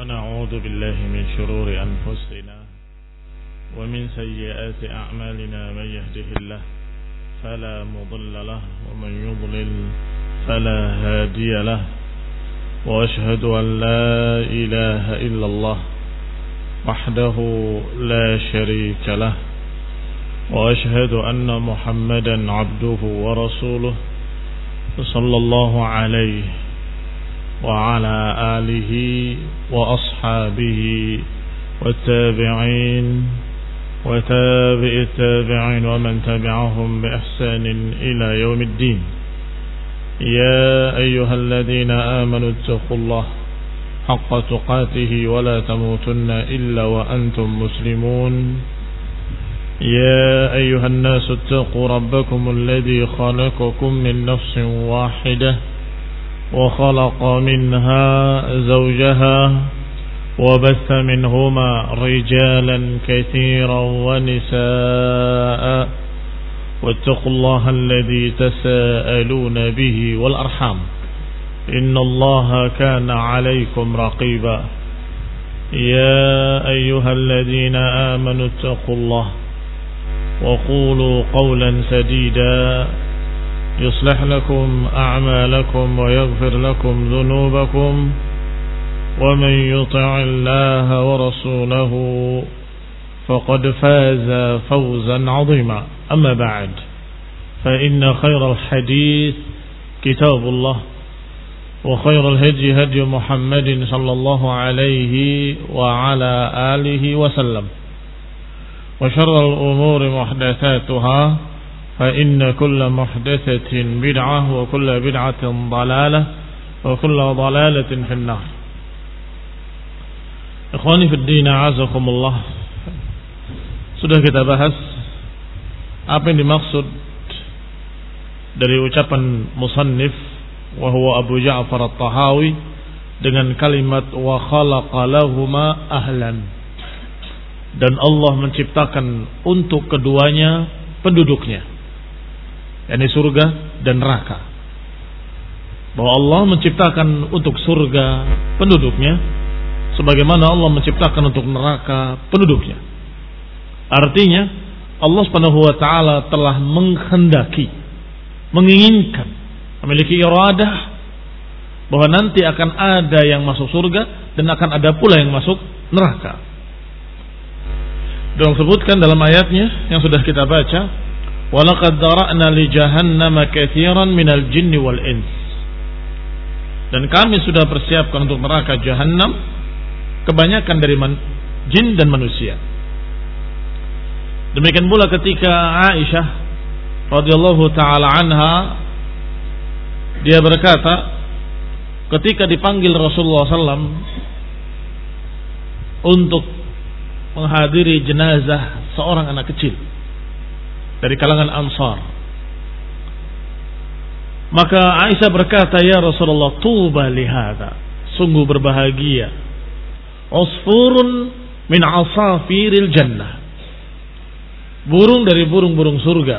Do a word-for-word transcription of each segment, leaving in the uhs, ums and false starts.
ونعوذ بالله من شرور أنفسنا ومن سيئات أعمالنا من يهده الله فلا مضل له ومن يضلل فلا هادي له وأشهد أن لا إله إلا الله وحده لا شريك له وأشهد أن محمدا عبده ورسوله صلى الله عليه وعلى آله وأصحابه والتابعين وتابع التابعين ومن تبعهم بإحسان إلى يوم الدين. يا أيها الذين آمنوا اتقوا الله حق تقاته ولا تموتن إلا وأنتم مسلمون. يا أيها الناس اتقوا ربكم الذي خلقكم من نفس واحدة وخلق منها زوجها وبث منهما رجالا كثيرا ونساء واتقوا الله الذي تساءلون به والأرحام إن الله كان عليكم رقيبا. يا أيها الذين آمنوا اتقوا الله وقولوا قولا سديدا يصلح لكم أعمالكم ويغفر لكم ذنوبكم ومن يطع الله ورسوله فقد فاز فوزا عظيما. أما بعد فإن خير الحديث كتاب الله وخير الهدي هدي محمد صلى الله عليه وعلى آله وسلم وشر الأمور محدثاتها فإن كل محدثة بدعة وكل بدعة ضلالة وكل ضلالة في النار. Ikhwani fid din, a'azakumullah. Sudah kita bahas apa yang dimaksud dari ucapan musannif wa huwa Abu Ja'far At-Tahawi dengan kalimat wa khalaqa lahuma ahlan, dan Allah menciptakan untuk keduanya penduduknya, yakni surga dan neraka. Bahwa Allah menciptakan untuk surga penduduknya sebagaimana Allah menciptakan untuk neraka penduduknya. Artinya Allah Subhanahu wa taala telah menghendaki, menginginkan, memiliki iradah bahwa nanti akan ada yang masuk surga dan akan ada pula yang masuk neraka. Dan disebutkan dalam ayatnya yang sudah kita baca, walaqad dara'na li jahannama katsiran minal jinni wal ins. Dan kami sudah persiapkan untuk neraka Jahannam kebanyakan dari man, jin dan manusia. Demikian pula ketika Aisyah radhiyallahu taala anha, dia berkata ketika dipanggil Rasulullah sallallahu alaihi wasallam untuk menghadiri jenazah seorang anak kecil dari kalangan Ansar, maka Aisyah berkata, ya Rasulullah, tuba lihada, sungguh berbahagia, usfurun min asafiril jannah, burung dari burung-burung surga,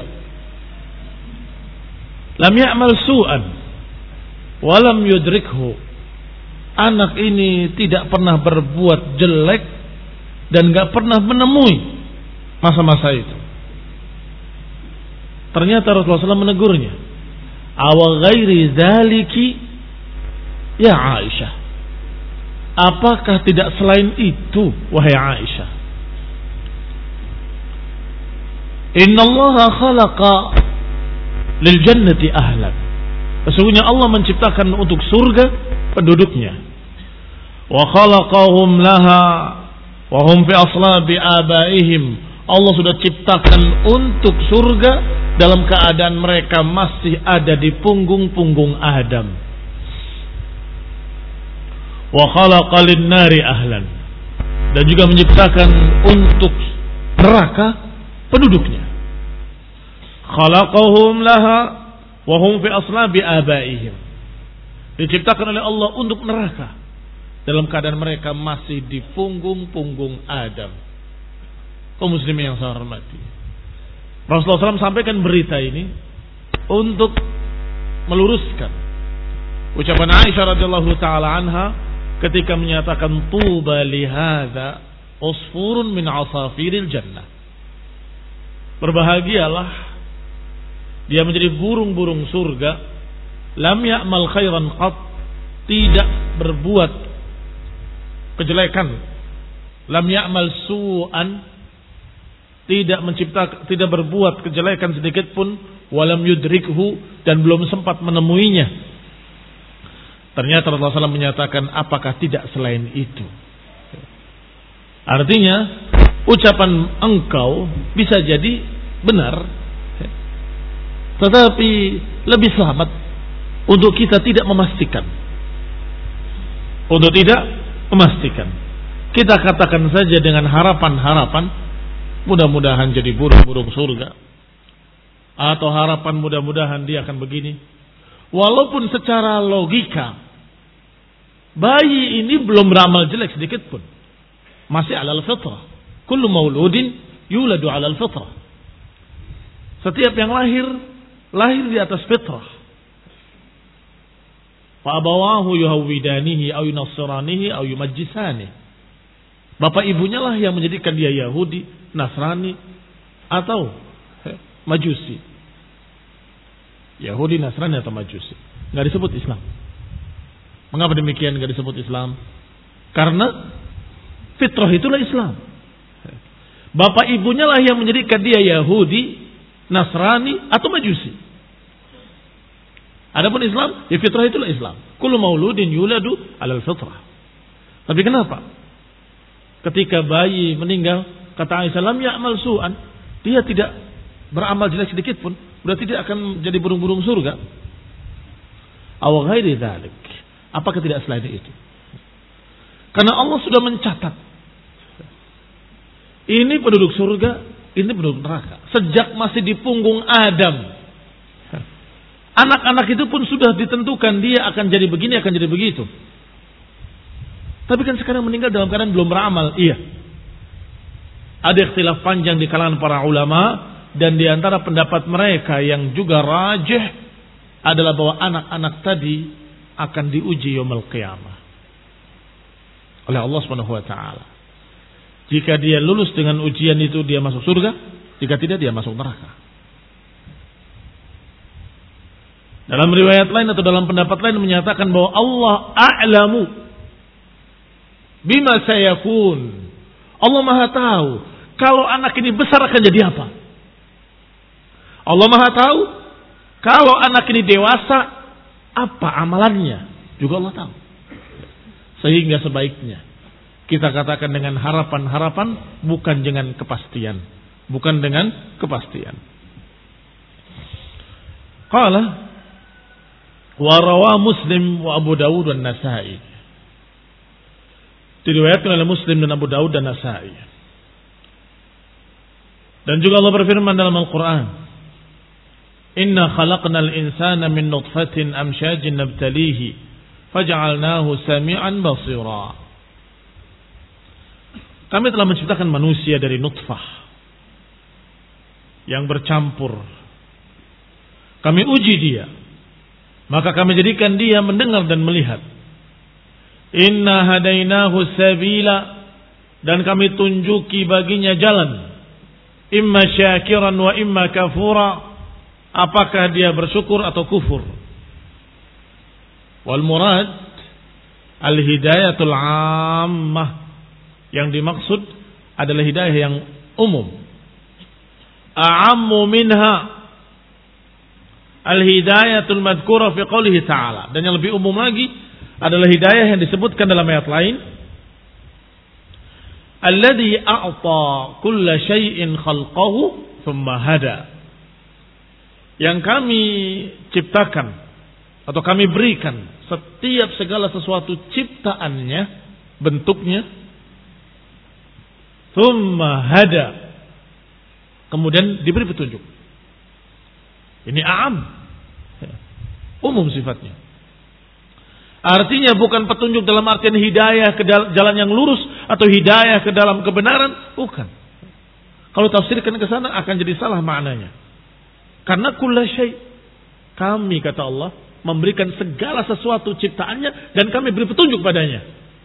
lam ya'mal su'an walam yudrikhu, anak ini tidak pernah berbuat jelek dan gak pernah menemui masa-masa itu. Ternyata Rasulullah shallallahu alaihi wasallam menegurnya, awa ghairi dzaliki ya Aisyah, apakah tidak selain itu wahai Aisyah? Innallaha khalaqa lil jannati ahlan, sesungguhnya Allah menciptakan untuk surga penduduknya, wa khalaqahum laha wa hum fi aslabi abaihim, Allah sudah ciptakan untuk surga dalam keadaan mereka masih ada di punggung-punggung Adam. Wa khalaqa lin-nari ahlan, dan juga menciptakan untuk neraka penduduknya. Khalaqahum laha wa hum fi aslabi abaihim, diciptakan oleh Allah untuk neraka dalam keadaan mereka masih di punggung-punggung Adam. Kaum muslimin yang saya hormati, Rasulullah shallallahu alaihi wasallam sampaikan berita ini untuk meluruskan ucapan Aisyah radhiyallahu taala anha ketika menyatakan tuba lihadza usfurun min asafiril jannah. Berbahagialah dia menjadi burung-burung surga, lam ya'mal khairan qat, tidak berbuat kejelekan, lam ya'mal su'an, tidak mencipta, tidak berbuat kejelekan sedikit pun, walam yudrikhu, dan belum sempat menemuinya. Ternyata Rasulullah shallallahu alaihi wasallam menyatakan, apakah tidak selain itu? Artinya ucapan engkau bisa jadi benar, tetapi lebih selamat untuk kita tidak memastikan. Untuk tidak memastikan, kita katakan saja dengan harapan-harapan, mudah-mudahan jadi burung-burung surga, atau harapan mudah-mudahan dia akan begini. Walaupun secara logika bayi ini belum beramal jelek sedikit pun, masih alal fitrah. Kullu mauludin yuladu alal fitrah. Setiap yang lahir, lahir di atas fitrah. Fa abawahu yuhawwidanihi aw yunassiranihi aw yumajjisanihi. Bapak ibunya lah yang menjadikan dia Yahudi, Nasrani, atau eh, Majusi. Yahudi, Nasrani, atau Majusi. Nggak disebut Islam. Mengapa demikian nggak disebut Islam? Karena fitrah itulah Islam. Bapak ibunya lah yang menjadikan dia Yahudi, Nasrani, atau Majusi. Adapun Islam, ya fitrah itulah Islam. Kullu mauludin yuladu alal fitrah. Tapi kenapa? Ketika bayi meninggal, kata Aisyah, lam ya'mal su'an, dia tidak beramal jelek sedikit pun, berarti dia akan jadi burung-burung surga. Aw ghairi dzalik. Apakah tidak selain itu? Karena Allah sudah mencatat, ini penduduk surga, ini penduduk neraka. Sejak masih di punggung Adam, anak-anak itu pun sudah ditentukan dia akan jadi begini, akan jadi begitu. Tapi kan sekarang meninggal dalam keadaan belum beramal. Iya. Ada ikhtilaf panjang di kalangan para ulama, dan di antara pendapat mereka yang juga rajih adalah bahwa anak-anak tadi akan diuji yaumul qiyamah oleh Allah Subhanahu wa taala. Jika dia lulus dengan ujian itu, dia masuk surga, jika tidak, dia masuk neraka. Dalam riwayat lain atau dalam pendapat lain menyatakan bahwa Allah a'lamu bima sayakun. Allah Maha tahu kalau anak ini besar akan jadi apa. Allah Maha tahu kalau anak ini dewasa apa amalannya. Juga Allah tahu. Sehingga sebaiknya kita katakan dengan harapan-harapan, bukan dengan kepastian. Bukan dengan kepastian. Qala wa rawa Muslim wa Abu Dawud dan Nasa'i. Diriwayatkan oleh Muslim dan Abu Dawud dan Nasa'i. Dan juga Allah berfirman dalam Al-Quran, Inna khalaqnal insana min nutfatin amsyajin nabtalihi faja'alnahu sami'an basira. Kami telah menciptakan manusia dari nutfah yang bercampur. Kami uji dia, maka kami jadikan dia mendengar dan melihat. Inna hadainahu sabila, dan kami tunjuki baginya jalan. Imma syakiran wa imma kafura, apakah dia bersyukur atau kufur. Wal murad al hidayatul ammah, yang dimaksud adalah hidayah yang umum. A'ammu minha al hidayatul madhkura fi qoulihi ta'ala, dan yang lebih umum lagi adalah hidayah yang disebutkan dalam ayat lain, alladzi a'ta kulla syai'in khalqahu thumma hada, yang kami ciptakan atau kami berikan setiap segala sesuatu ciptaannya, bentuknya, thumma hada, kemudian diberi petunjuk. Ini a'am, umum sifatnya. Artinya bukan petunjuk dalam artian hidayah ke jalan yang lurus atau hidayah ke dalam kebenaran, bukan. Kalau tafsirkan ke sana akan jadi salah maknanya. Karena kulla syai', kami kata Allah memberikan segala sesuatu ciptaannya dan kami beri petunjuk padanya.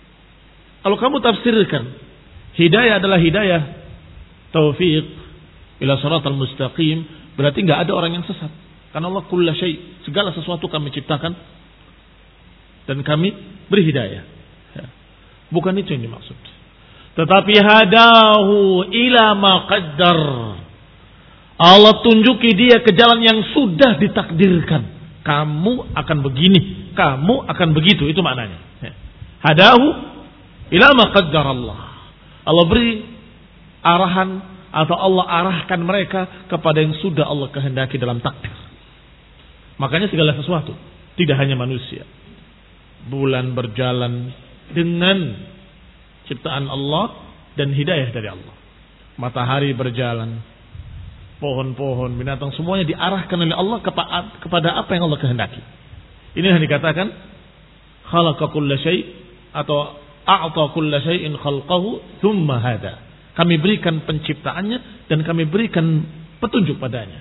Kalau kamu tafsirkan hidayah adalah hidayah taufiq ila shiratal mustaqim, berarti enggak ada orang yang sesat. Karena Allah kulla syai, segala sesuatu kami ciptakan dan kami beri hidayah. Bukan itu yang dimaksud. Tetapi hadahu ila ma qaddar. Allah tunjuki dia ke jalan yang sudah ditakdirkan. Kamu akan begini, kamu akan begitu, itu maknanya. Hadahu ila ma qaddar Allah. Allah beri arahan atau Allah arahkan mereka kepada yang sudah Allah kehendaki dalam takdir. Makanya segala sesuatu, tidak hanya manusia. Bulan berjalan dengan ciptaan Allah dan hidayah dari Allah. Matahari berjalan, pohon-pohon, binatang, semuanya diarahkan oleh Allah kepada apa yang Allah kehendaki. Ini yang dikatakan khalaqa kulla syai' atau a'ta kulla syai'in khalqahu thumma hada. Kami berikan penciptaannya dan kami berikan petunjuk padanya.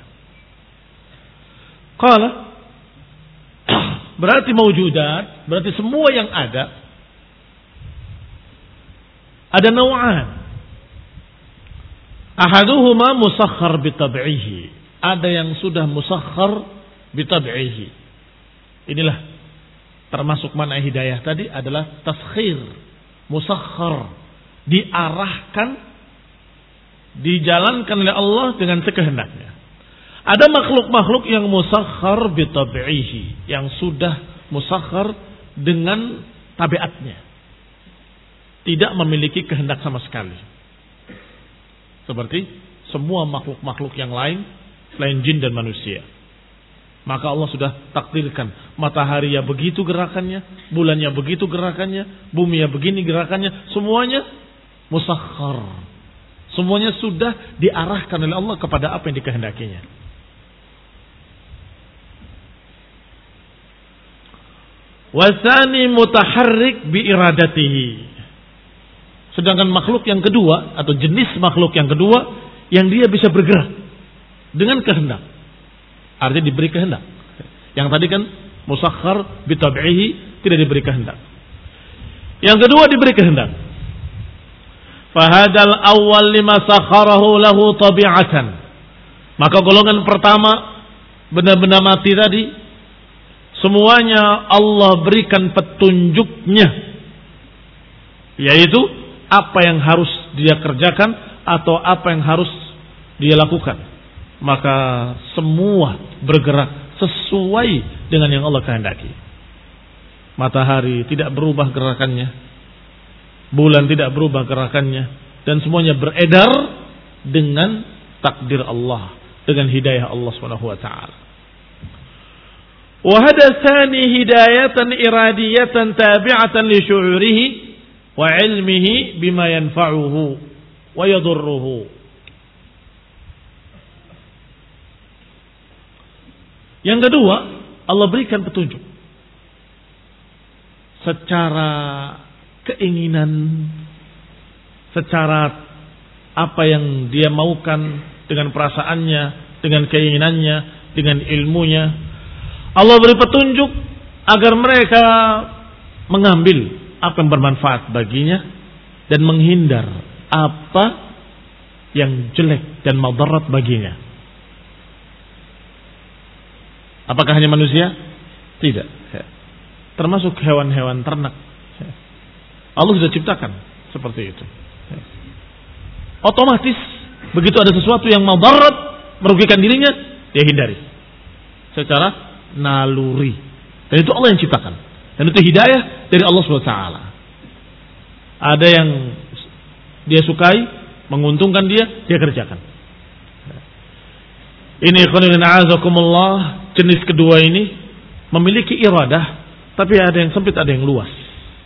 Qala berarti mawjudat, berarti semua yang ada ada naw'an. Ahaduhuma musakhkhar bitab'ihi. Ada yang sudah musakhkhar bitab'ihi. Inilah termasuk makna hidayah tadi adalah taskhir, musakhkhar, diarahkan, dijalankan oleh Allah dengan sekehendaknya. Ada makhluk-makhluk yang musakhkhar bitab'ihi, yang sudah musakhkhar dengan tabiatnya. Tidak memiliki kehendak sama sekali. Seperti semua makhluk-makhluk yang lain selain jin dan manusia. Maka Allah sudah takdirkan matahari ya begitu gerakannya, bulannya begitu gerakannya, bumi ya begini gerakannya, semuanya musakhkhar. Semuanya sudah diarahkan oleh Allah kepada apa yang dikehendakinya. Wasani mutaharrik bi iradatihi. Sedangkan makhluk yang kedua atau jenis makhluk yang kedua yang dia bisa bergerak dengan kehendak. Artinya diberi kehendak. Yang tadi kan musakhkhar bi tab'ihi, tidak diberi kehendak. Yang kedua diberi kehendak. Fahadal awwal lima sakharahu lahu tabi'atan. Maka golongan pertama benda-benda mati tadi semuanya Allah berikan petunjuknya, yaitu apa yang harus dia kerjakan atau apa yang harus dia lakukan. Maka semua bergerak sesuai dengan yang Allah kehendaki. Matahari tidak berubah gerakannya, bulan tidak berubah gerakannya, dan semuanya beredar dengan takdir Allah, dengan hidayah Allah Subhanahu wa taala. Wa hada tsani hidayatan iradiyatan tabi'atan li syu'urihi wa ilmihi bima yanfa'uhu wa yadurruhu. Yang kedua, Allah berikan petunjuk secara keinginan, secara apa yang dia maukan, dengan perasaannya, dengan keinginannya, dengan ilmunya. Allah beri petunjuk agar mereka mengambil apa yang bermanfaat baginya dan menghindar apa yang jelek dan madarat baginya. Apakah hanya manusia? Tidak. Termasuk hewan-hewan ternak. Allah sudah ciptakan seperti itu. Otomatis begitu ada sesuatu yang madarat, merugikan dirinya, dia hindari secara naluri. Dan itu Allah yang ciptakan. Dan itu hidayah dari Allah subhanahu wa taala. Ada yang dia sukai, menguntungkan dia, dia kerjakan. Ini ikhwanuddin a'azakumullah, jenis kedua ini memiliki iradah, tapi ada yang sempit, ada yang luas.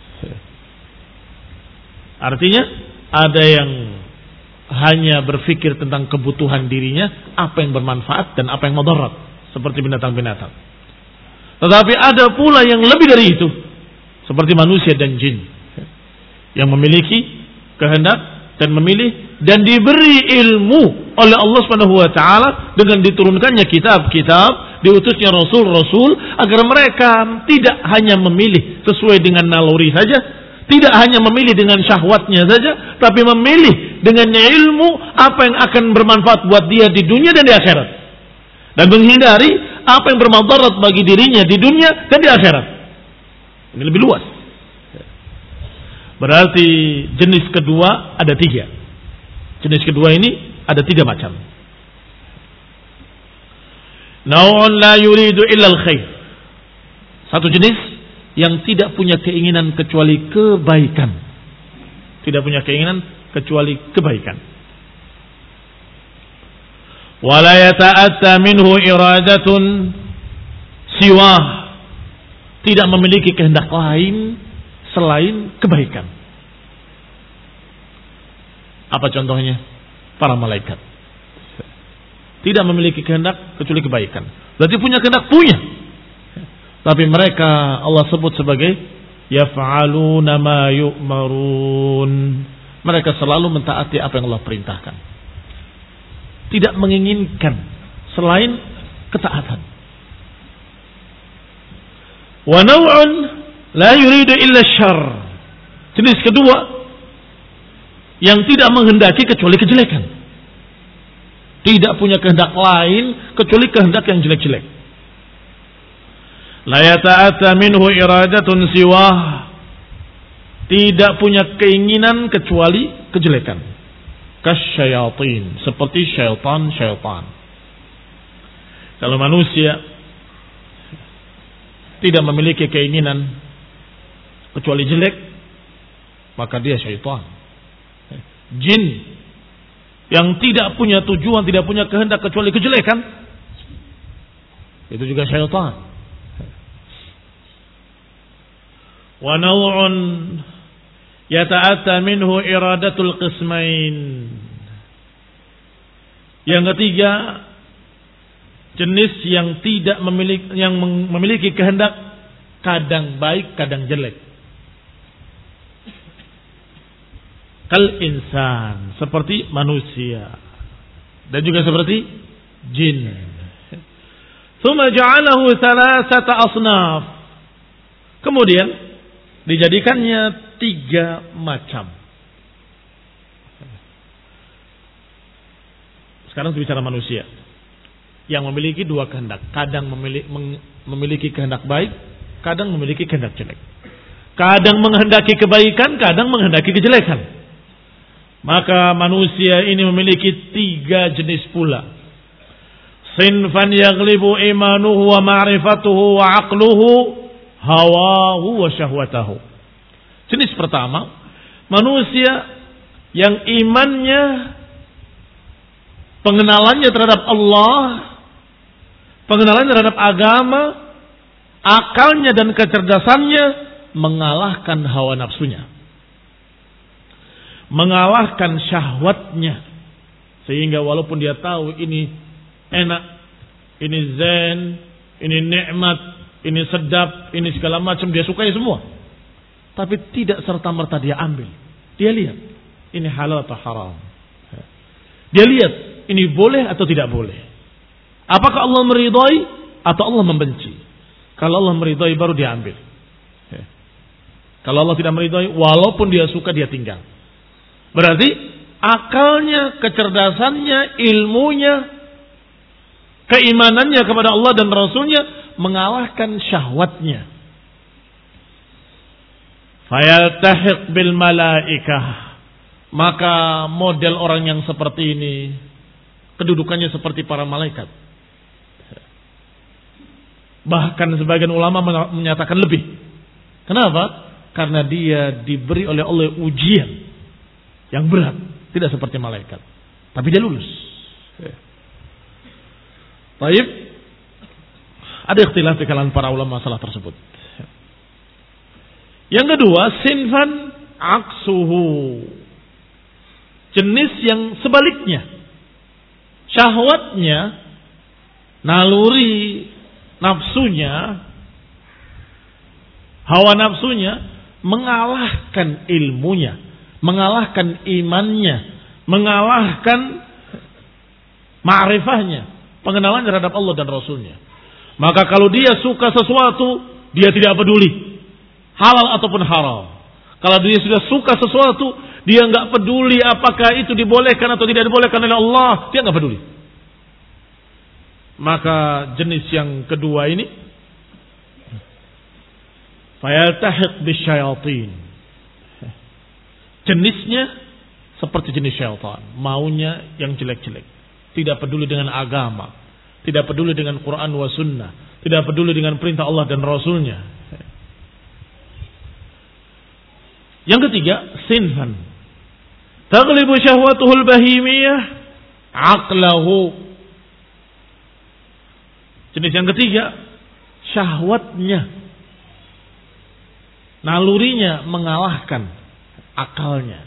Artinya ada yang hanya berpikir tentang kebutuhan dirinya, apa yang bermanfaat dan apa yang mudarat, seperti binatang-binatang. Tetapi ada pula yang lebih dari itu, seperti manusia dan jin, yang memiliki kehendak dan memilih dan diberi ilmu oleh Allah Subhanahu wa taala dengan diturunkannya kitab-kitab, diutusnya rasul-rasul, agar mereka tidak hanya memilih sesuai dengan naluri saja, Tidak hanya memilih dengan syahwatnya saja, tapi memilih dengan ilmu apa yang akan bermanfaat buat dia di dunia dan di akhirat. Dan menghindari apa yang bermadarat bagi dirinya di dunia dan di akhirat. Ini lebih luas. Berarti jenis kedua ada tiga. Jenis kedua ini ada tiga macam. Naw'un la yuridu illa al-khair. Satu jenis yang tidak punya keinginan kecuali kebaikan. Tidak punya keinginan kecuali kebaikan. Wa la yata'atta minhu iradatun siwah. Tidak memiliki kehendak lain selain kebaikan. Apa contohnya? Para malaikat. Tidak memiliki kehendak kecuali kebaikan. Berarti punya kehendak, punya. Tapi mereka Allah sebut sebagai yaf'aluna ma yu'marun. Mereka selalu mentaati apa yang Allah perintahkan. Tidak menginginkan selain ketaatan. Wa naw'un la yuridu illa syarr. Jenis kedua yang tidak menghendaki kecuali kejelekan. Tidak punya kehendak lain kecuali kehendak yang jelek-jelek. La yata'atta minhu iradatun siwah. Tidak punya keinginan kecuali kejelekan. Kasyayatin, seperti syaitan-syaitan. Kalau manusia tidak memiliki keinginan kecuali jelek, maka dia syaitan. Jin yang tidak punya tujuan, tidak punya kehendak kecuali kejelekan, itu juga syaitan. Wa naw'un yata'atta minhu iradatul qismain. Yang ketiga, jenis yang tidak memiliki yang memiliki kehendak kadang baik, kadang jelek. Kal insan, seperti manusia dan juga seperti jin. Tsumma ja'alahu thalathata asnaf. Kemudian dijadikannya tiga macam. Sekarang bicara manusia yang memiliki dua kehendak, kadang memiliki, memiliki kehendak baik, kadang memiliki kehendak jelek. Kadang menghendaki kebaikan, kadang menghendaki kejelekan. Maka manusia ini memiliki tiga jenis pula. Sinfan yaghlibu imanuhu wa ma'rifatuhu wa aqluhu hawahu wa syahwatahu. Jenis pertama, manusia yang imannya, pengenalannya terhadap Allah, pengenalannya terhadap agama, akalnya dan kecerdasannya mengalahkan hawa nafsunya, mengalahkan syahwatnya, sehingga walaupun dia tahu ini enak, ini zen, ini nikmat, ini sedap, ini segala macam, dia sukai semua, tapi tidak serta-merta dia ambil. Dia lihat ini halal atau haram, dia lihat ini boleh atau tidak boleh, apakah Allah meridai atau Allah membenci. Kalau Allah meridai baru dia ambil. Kalau Allah tidak meridai, walaupun dia suka, dia tinggal. Berarti akalnya, kecerdasannya, ilmunya, keimanannya kepada Allah dan Rasulnya mengalahkan syahwatnya. Fayaltahiq bil malaikah. Maka model orang yang seperti ini kedudukannya seperti para malaikat. Bahkan sebagian ulama menyatakan lebih. Kenapa? Karena dia diberi oleh Allah ujian yang berat, tidak seperti malaikat, tapi dia lulus. Baik, ada ikhtilaf di kalangan para ulama masalah tersebut. Yang kedua, sinfan aksuhu, jenis yang sebaliknya, syahwatnya, naluri nafsunya, hawa nafsunya mengalahkan ilmunya, mengalahkan imannya, mengalahkan ma'rifahnya, pengenalan terhadap Allah dan Rasulnya. Maka kalau dia suka sesuatu, dia tidak peduli halal ataupun haram. Kalau dia sudah suka sesuatu, dia nggak peduli apakah itu dibolehkan atau tidak dibolehkan oleh Allah, dia nggak peduli. Maka jenis yang kedua ini, fayaltahiq bisyayatin. Jenisnya seperti jenis syaitan, maunya yang jelek-jelek, tidak peduli dengan agama, tidak peduli dengan Quran wa sunnah, tidak peduli dengan perintah Allah dan Rasulnya. Yang ketiga, sinfan taghlibu syahwatuhul bahimiyah aqlahu. Jenis yang ketiga, syahwatnya, nalurinya mengalahkan akalnya.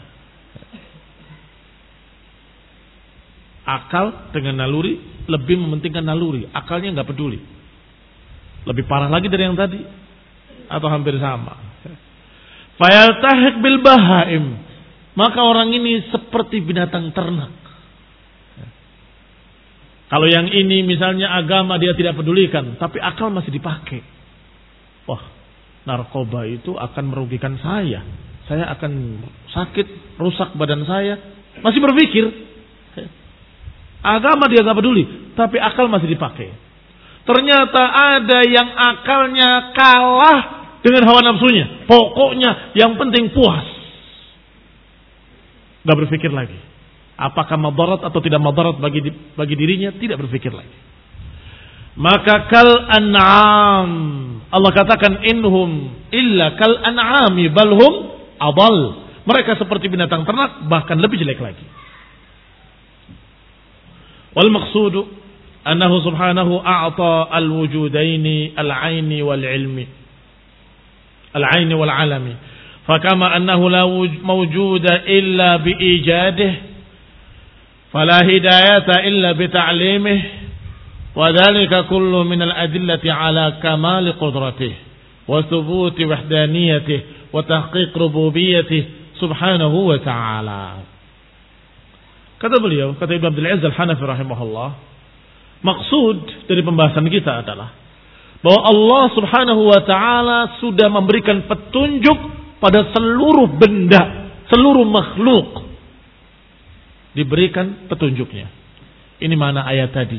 Akal dengan naluri lebih mementingkan naluri, akalnya nggak peduli. Lebih parah lagi dari yang tadi atau hampir sama. Fayaltahiq bil bahaim, maka orang ini seperti binatang ternak. Kalau yang ini misalnya agama dia tidak pedulikan, tapi akal masih dipakai. Wah, narkoba itu akan merugikan saya. Saya akan sakit, rusak badan saya. Masih berpikir. Agama dia gak peduli, tapi akal masih dipakai. Ternyata ada yang akalnya kalah dengan hawa nafsunya. Pokoknya yang penting puas. Gak berpikir lagi. Apakah madarat atau tidak madarat bagi bagi dirinya, tidak berpikir lagi. Maka kal an'am, Allah katakan inhum illa kal an'ami balhum adal. Mereka seperti binatang ternak, bahkan lebih jelek lagi. Wal maqsudu annahu subhanahu a'ta al-wujudaini al-'aini wal-'ilmi al-'aini wal-'alami. Fakama annahu la mawjuda illa bi'ijadihi fala hidayata illa bita'limihi wa dhalika kullu min al-adillati 'ala kamali qudratihi wa thubuti wahdaniyatihi wa tahqiq rububiyyatihi subhanahu wa ta'ala. Kata beliau, kata Ibnu Abdul Aziz Al-Hanafi rahimahullah, maksud dari pembahasan kita adalah bahwa Allah Subhanahu wa taala sudah memberikan petunjuk pada seluruh benda, seluruh makhluk diberikan petunjuknya. Ini mana ayat tadi.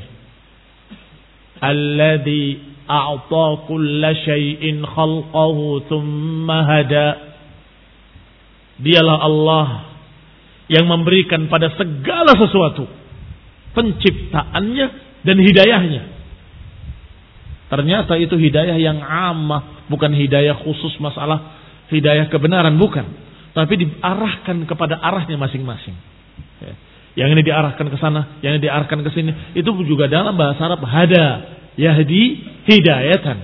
Alladzi a'ta kulla syai'in khalqahu tsumma hada. Dialah Allah yang memberikan pada segala sesuatu penciptaannya dan hidayahnya. Ternyata itu hidayah yang amah, bukan hidayah khusus masalah hidayah kebenaran, bukan. Tapi diarahkan kepada arahnya masing-masing. Yang ini diarahkan ke sana, yang ini diarahkan ke sini. Itu juga dalam bahasa Arab hada, yahdi, hidayatan.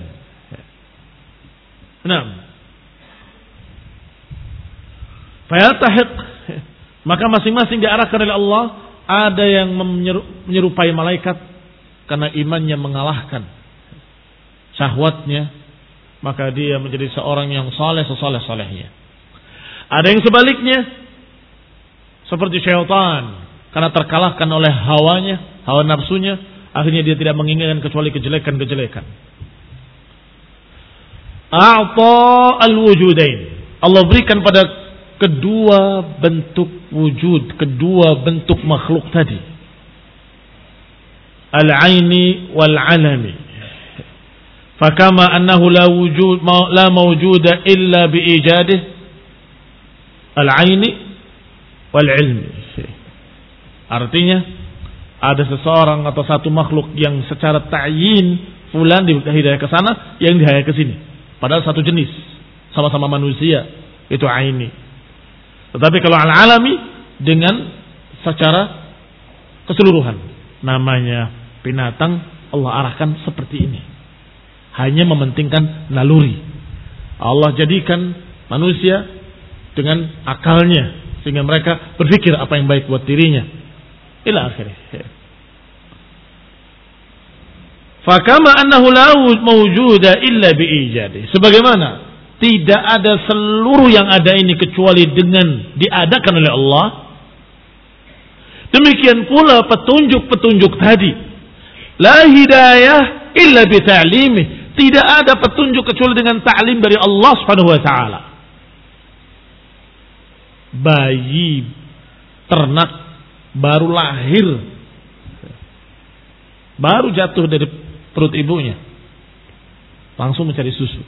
Nah, fayaltahiq, maka masing-masing diarahkan oleh Allah. Ada yang menyerupai malaikat karena imannya mengalahkan syahwatnya, maka dia menjadi seorang yang saleh sesaleh-salehnya. Ada yang sebaliknya seperti syaitan, karena terkalahkan oleh hawanya, hawa nafsunya, akhirnya dia tidak menginginkan kecuali kejelekan-kejelekan. A'ta al-wujudain, Allah berikan pada kedua bentuk wujud, kedua bentuk makhluk tadi. Al-'aini wal-'alami. Fakama annahu la wujud la mawjuda illa bi'ijadihi al-'aini wal-'ilmi. Artinya ada seseorang atau satu makhluk yang secara ta'yin fulan dihidayah ke sana, yang dihidayah ke sini. Padahal satu jenis, sama-sama manusia, itu 'aini. Tetapi kalau al-alami dengan secara keseluruhan, namanya binatang Allah arahkan seperti ini. Hanya mementingkan naluri. Allah jadikan manusia dengan akalnya sehingga mereka berpikir apa yang baik buat dirinya. Ila akhirih. Fakama annahu la mawjuda illa bi'ijadi. Sebagaimana tidak ada seluruh yang ada ini kecuali dengan diadakan oleh Allah. Demikian pula petunjuk-petunjuk tadi. La hidayah illa bi ta'limih. Tidak ada petunjuk kecuali dengan ta'lim dari Allah Subhanahu wa taala. bayi ternak baru lahir, baru jatuh dari perut ibunya, langsung mencari susu.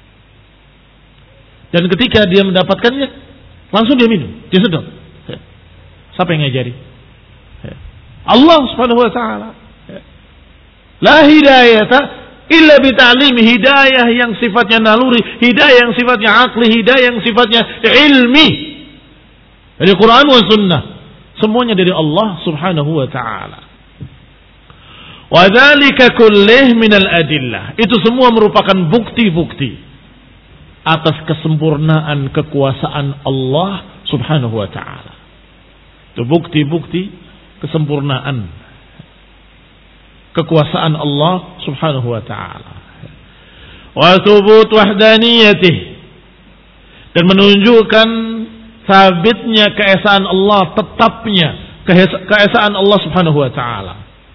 Dan ketika dia mendapatkannya, langsung dia minum, dia sedang. Siapa yang ngajari? Allah Subhanahu wa taala. La hidayata illa bi ta'lim, hidayah yang sifatnya naluri, hidayah yang sifatnya akli, hidayah yang sifatnya ilmi. Dari Quran wa sunnah. Semuanya dari Allah Subhanahu wa taala. Wa dzalika kullih minal adillah. Itu semua merupakan bukti-bukti atas kesempurnaan kekuasaan Allah Subhanahu wa taala. Itu bukti-bukti kesempurnaan kekuasaan Allah Subhanahu wa taala. Wa thubut wahdaniyatih, dan menunjukkan sabitnya keesaan Allah, tetapnya keesaan Allah Subhanahu wa taala.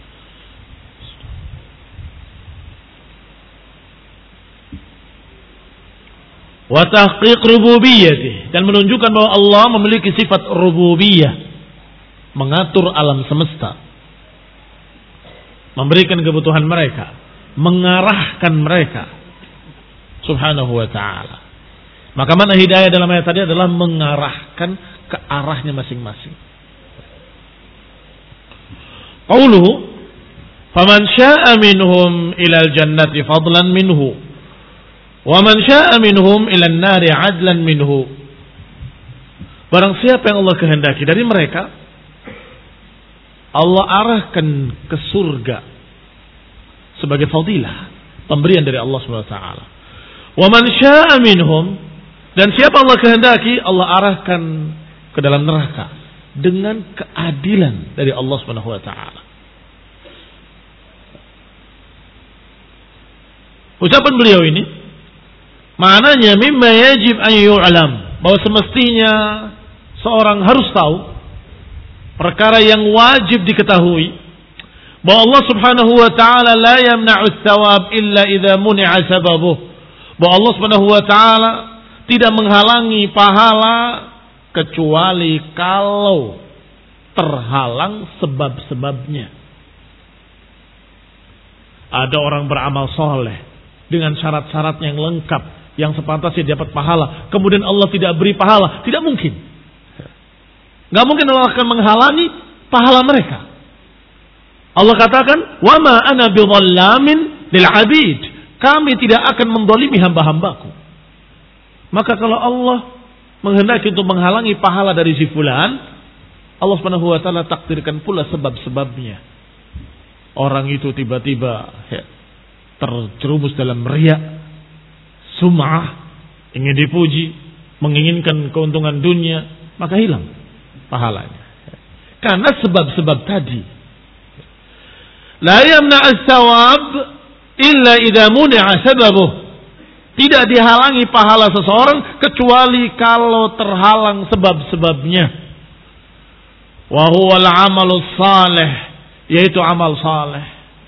Wa tahqiq rububiyyatih, dan menunjukkan bahwa Allah memiliki sifat rububiyah, mengatur alam semesta, memberikan kebutuhan mereka, mengarahkan mereka Subhanahu wa ta'ala. Maka mana hidayah dalam ayat tadi adalah mengarahkan ke arahnya masing-masing. Qauluhu faman syaa'a minhum ilal jannati fadlan minhu wa man syaa'a minhum ilan nari adlan minhu. Barang siapa yang Allah kehendaki dari mereka, Allah arahkan ke surga sebagai fadilah, pemberian dari Allah Subhanahu wa taala. Wa man syaa'a minhum, dan siapa Allah kehendaki, Allah arahkan ke dalam neraka dengan keadilan dari Allah Subhanahu wa taala. Ucapan beliau ini maknanya mimma yajib an yu'lam, bahwa semestinya seorang harus tahu perkara yang wajib diketahui, bahwa Allah Subhanahu wa taala la yamna'u tsawab illa idza muni'a sababuh, bahwa Allah Subhanahu wa taala tidak menghalangi pahala kecuali kalau terhalang sebab-sebabnya. Ada orang beramal soleh dengan syarat-syarat yang lengkap, yang sepantasnya dapat pahala, kemudian Allah tidak beri pahala, tidak mungkin. Gak mungkin Allah akan menghalangi pahala mereka. Allah katakan, wa ma ana bidhallamin lil abid, kami tidak akan mendolimi hamba-hambaku. Maka kalau Allah menghendaki untuk menghalangi pahala dari si fulan, Allah Subhanahu wa taala takdirkan pula sebab-sebabnya. Orang itu tiba-tiba ya, terjerumus dalam riya, sum'ah, ingin dipuji, menginginkan keuntungan dunia, maka hilang pahalanya. Karena sebab-sebab tadi. La yamna as-sawab illa idza muni'a sababuh. Tidak dihalangi pahala seseorang kecuali kalau terhalang sebab-sebabnya. Wa huwa al-amalus salih, yaitu amal saleh.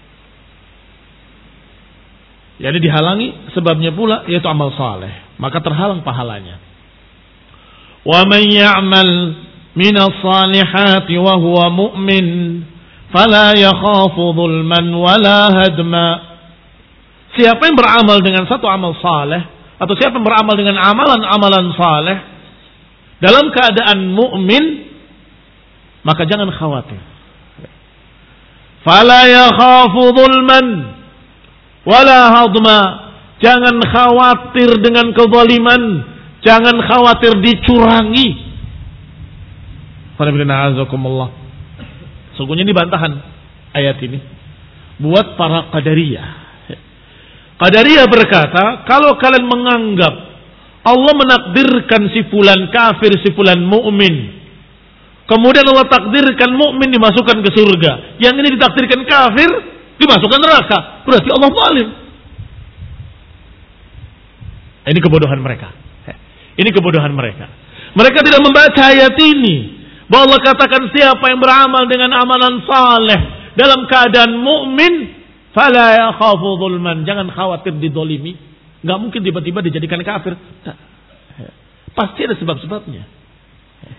Jadi dihalangi sebabnya pula, yaitu amal saleh, maka terhalang pahalanya. Wa man ya'mal minas salihati wa huwa mu'min fala yakhafu dhulman wala hadma. Siapa yang beramal dengan satu amal saleh, atau siapa yang beramal dengan amalan-amalan saleh dalam keadaan mukmin, maka jangan khawatir. Fala yakhafu dhulman wala hadma, jangan khawatir dengan kezaliman, jangan khawatir dicurangi. Sungguhnya ini bantahan ayat ini buat para qadariyah. Qadariyah berkata, kalau kalian menganggap Allah menakdirkan si fulan kafir, si fulan mukmin, kemudian Allah takdirkan mukmin dimasukkan ke surga, yang ini ditakdirkan kafir dimasukkan neraka, berarti Allah zalim. Ini kebodohan mereka. Ini kebodohan mereka. Mereka tidak membaca ayat ini, bahwa Allah katakan siapa yang beramal dengan amalan saleh dalam keadaan mukmin, fala yakhafu zulman, jangan khawatir didolimi. Enggak mungkin tiba-tiba dijadikan kafir. Nah, pasti ada sebab-sebabnya.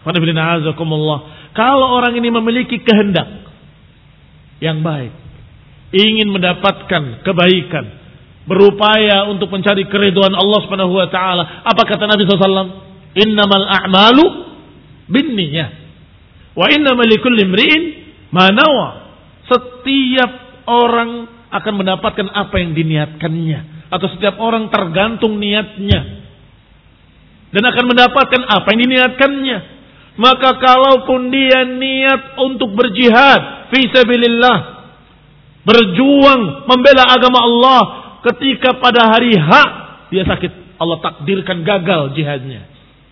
Kalau orang ini memiliki kehendak yang baik, ingin mendapatkan kebaikan, berupaya untuk mencari keridhaan Allah Subhanahu wa taala, apa kata Nabi sallallahu alaihi wasallam? Innamal a'malu binniyah wa innamal likulli imri'in ma nawa. Setiap orang akan mendapatkan apa yang diniatkannya, atau setiap orang tergantung niatnya dan akan mendapatkan apa yang diniatkannya. Maka kalaupun dia niat untuk berjihad fi sabilillah, berjuang membela agama Allah, ketika pada hari H dia sakit, Allah takdirkan gagal jihadnya,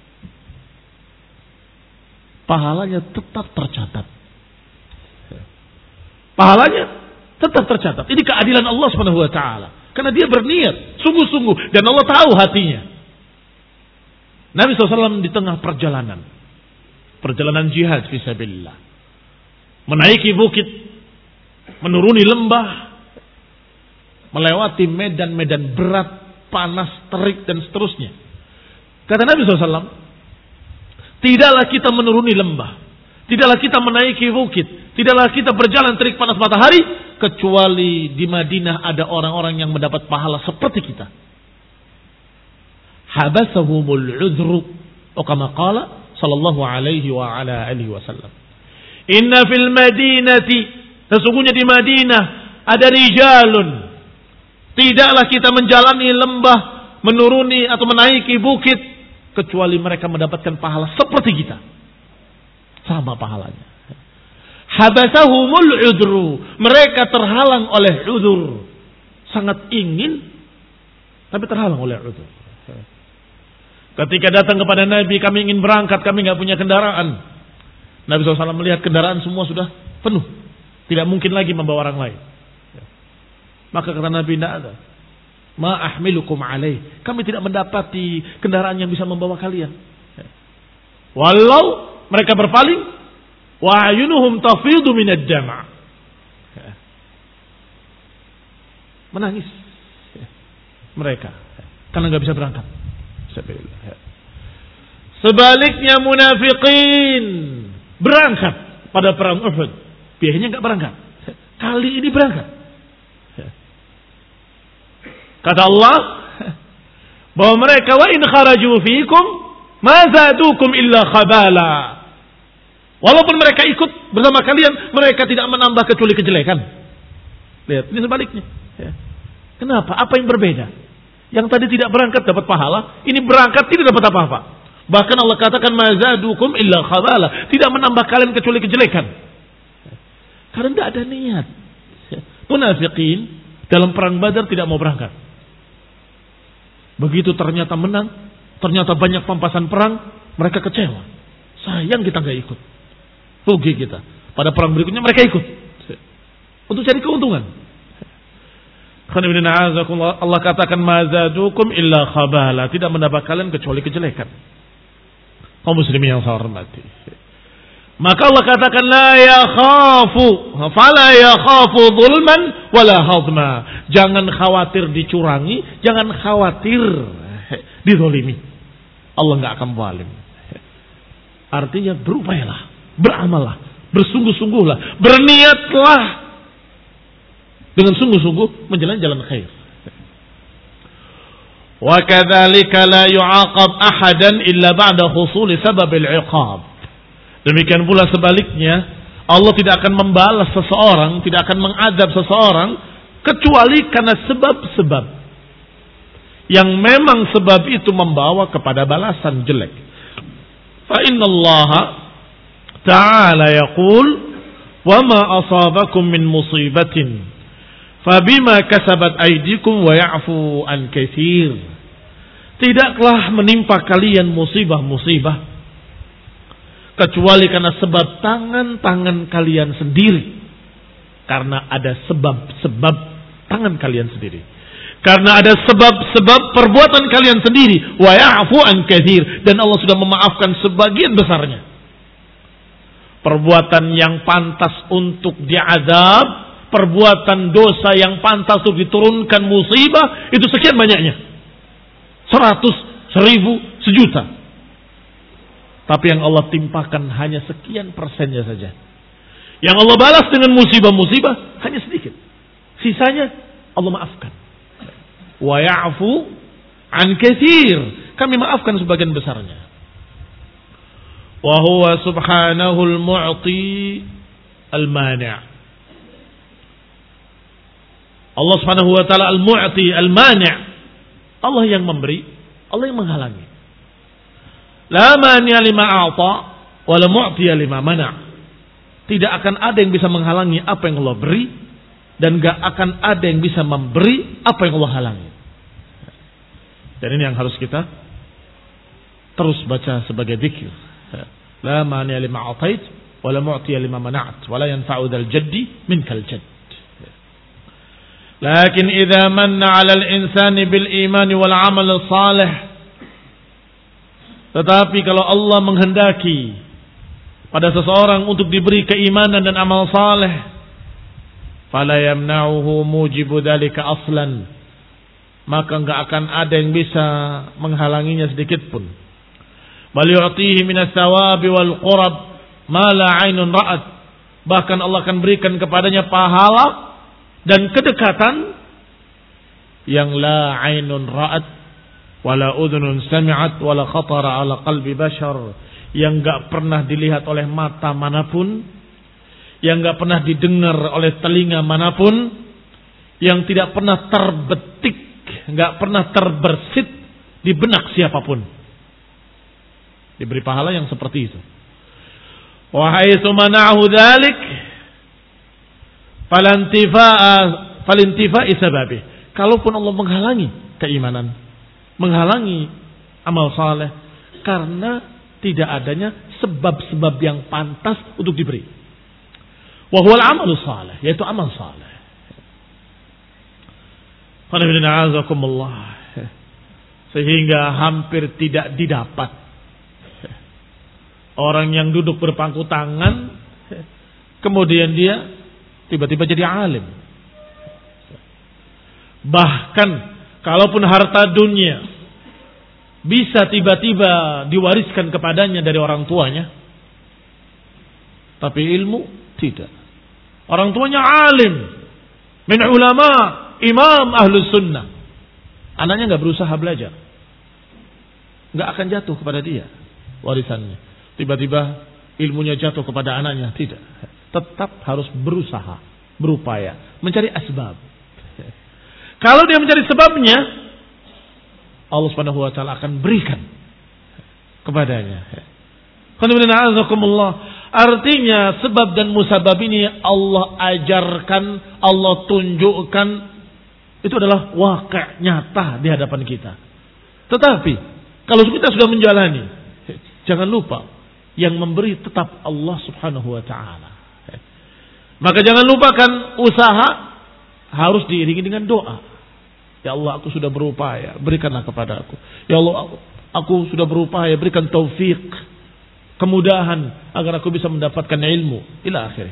pahalanya tetap tercatat. Pahalanya tetap tercatat. Ini keadilan Allah Subhanahu wa taala. Karena dia berniat sungguh-sungguh dan Allah tahu hatinya. Nabi shallallahu alaihi wasallam di tengah perjalanan, perjalanan jihad fisabilillah, menaiki bukit, menuruni lembah, melewati medan-medan berat, panas, terik dan seterusnya. Kata Nabi shallallahu alaihi wasallam, tidaklah kita menuruni lembah, tidaklah kita menaiki bukit, tidaklah kita berjalan terik panas matahari, kecuali di Madinah ada orang-orang yang mendapat pahala seperti kita. Habasahumul udhru, atau kama qala sallallahu alaihi wa ala alihi wasallam. Inna fil madinati, sesungguhnya di Madinah ada rijalun, tidaklah kita menjalani lembah, menuruni atau menaiki bukit, kecuali mereka mendapatkan pahala seperti kita. Sama pahalanya. Habasahumul udhru, mereka terhalang oleh udhur. Sangat ingin, tapi terhalang oleh udhur. Ketika datang kepada Nabi, kami ingin berangkat, kami nggak punya kendaraan. Nabi shallallahu alaihi wasallam melihat kendaraan semua sudah penuh, tidak mungkin lagi membawa orang lain. Maka kata Nabi, tidak ada. Ma ahmilukum alaih, kami tidak mendapati kendaraan yang bisa membawa kalian. Walau mereka berpaling, wa ayunuhum tafidu minad dama', menangis mereka karena nggak bisa berangkat. Sebaliknya munafikin berangkat pada perang Uhud, biasanya nggak berangkat, kali ini berangkat. Kata Allah bahwa mereka, wa in kharaju fiikum ma zadukum illa khabala. Walaupun mereka ikut bersama kalian, mereka tidak menambah kecuali kejelekan. Lihat, ini sebaliknya. Kenapa? Apa yang berbeda? Yang tadi tidak berangkat dapat pahala, ini berangkat tidak dapat apa-apa. Bahkan Allah katakan mazadukum illa khabala, tidak menambah kalian kecuali kejelekan. Karena tidak ada niat. Munafikin dalam perang Badar tidak mau berangkat. Begitu ternyata menang, ternyata banyak pampasan perang, mereka kecewa. Sayang kita nggak ikut, rugi kita. Pada perang berikutnya mereka ikut untuk cari keuntungan. Allah katakan mazadukum illa khabala, tidak mendapat kalian kecuali kejelekan. Kaum muslimin yang saya hormati, maka Allah katakan la yakhafu fala yakhafu zulman wala hadma, jangan khawatir dicurangi, jangan khawatir dizalimi. Allah enggak akan zalim. Artinya berupayalah, beramallah, bersungguh-sungguhlah, berniatlah dengan sungguh-sungguh menjalani jalan khair. Wa kadzalika la yu'aqab ahadan illa ba'da husuli sababil 'iqab. Demikian pula sebaliknya, Allah tidak akan membalas seseorang, tidak akan mengadab seseorang kecuali karena sebab-sebab yang memang sebab itu membawa kepada balasan jelek. Fa innallaha ta'ala yaqul wa ma asabakum min musibatin fabima kasabat aydikum wa ya'fu an katsir. Tidaklah menimpa kalian musibah-musibah kecuali karena sebab tangan-tangan kalian sendiri. Karena ada sebab-sebab tangan kalian sendiri. Karena ada sebab-sebab perbuatan kalian sendiri. Wa ya'fu an katsir, dan Allah sudah memaafkan sebagian besarnya. Perbuatan yang pantas untuk diazab, perbuatan dosa yang pantas untuk diturunkan musibah, itu sekian banyaknya. Seratus, seribu, sejuta. Tapi yang Allah timpakan hanya sekian persennya saja. Yang Allah balas dengan musibah-musibah hanya sedikit. Sisanya Allah maafkan. Wa ya'fu an katsir. Kami maafkan sebagian besarnya. Wa huwa subhanahu al-mu'ti al-mani'. Allah Subhanahu wa taala al-mu'ti al-mani'. Allah yang memberi, Allah yang menghalangi. La mani'a lima a'ta wa la mu'tiya lima mana'. Tidak akan ada yang bisa menghalangi apa yang Allah beri dan enggak akan ada yang bisa memberi apa yang Allah halangi. Dan ini yang harus kita terus baca sebagai zikir. La mani'a lima a'tait wa la mu'tiya lima mana'at wa la yanfa'u dzal jaddi minkal jadd. Lakin idza manna 'alal insani bil imani wal 'amal salih. Tetapi kalau Allah menghendaki pada seseorang untuk diberi keimanan dan amal saleh, fala yamna'uhu mujibu dzalika aslan, maka enggak akan ada yang bisa menghalanginya sedikit pun. Bal yu'tihi minas thawabi wal qurab ma la 'ainun ra'at. Bahkan Allah akan berikan kepadanya pahala dan kedekatan yang la 'ainun ra'at wala udhunun sami'at wala khatara ala qalbi bashar, yang enggak pernah dilihat oleh mata manapun, yang enggak pernah didengar oleh telinga manapun, yang tidak pernah terbetik, enggak pernah terbersit di benak siapapun. Diberi pahala yang seperti itu. Wa haitsu mana'ahu dzalik falantifa'a falintifa'i sababi. Kalaupun Allah menghalangi keimanan, menghalangi amal saleh karena tidak adanya sebab-sebab yang pantas untuk diberi. Wa huwal amalu saleh, yaitu amal saleh. Sehingga hampir tidak didapat orang yang duduk berpangku tangan kemudian dia tiba-tiba jadi alim. Bahkan kalaupun harta dunia bisa tiba-tiba diwariskan kepadanya dari orang tuanya, tapi ilmu tidak. Orang tuanya alim, min ulama, imam ahlus sunnah. Anaknya nggak berusaha belajar, nggak akan jatuh kepada dia warisannya. Tiba-tiba ilmunya jatuh kepada anaknya, tidak. Tetap harus berusaha, berupaya, mencari asbab. Kalau dia mencari sebabnya, Allah Subhanahu wa taala akan berikan kepadanya. Artinya sebab dan musabab ini Allah ajarkan, Allah tunjukkan, itu adalah waqi' nyata di hadapan kita. Tetapi kalau kita sudah menjalani, jangan lupa yang memberi tetap Allah Subhanahu wa taala. Maka jangan lupakan usaha harus diiringi dengan doa. Ya Allah, aku sudah berupaya, berikanlah kepada aku. Ya Allah, aku sudah berupaya, berikan taufik, kemudahan agar aku bisa mendapatkan ilmu ila akhirih.